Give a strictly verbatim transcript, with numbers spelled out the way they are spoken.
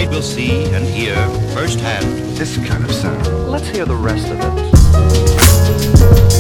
bride will see and hear firsthand this kind of sound. Let's hear the rest of it.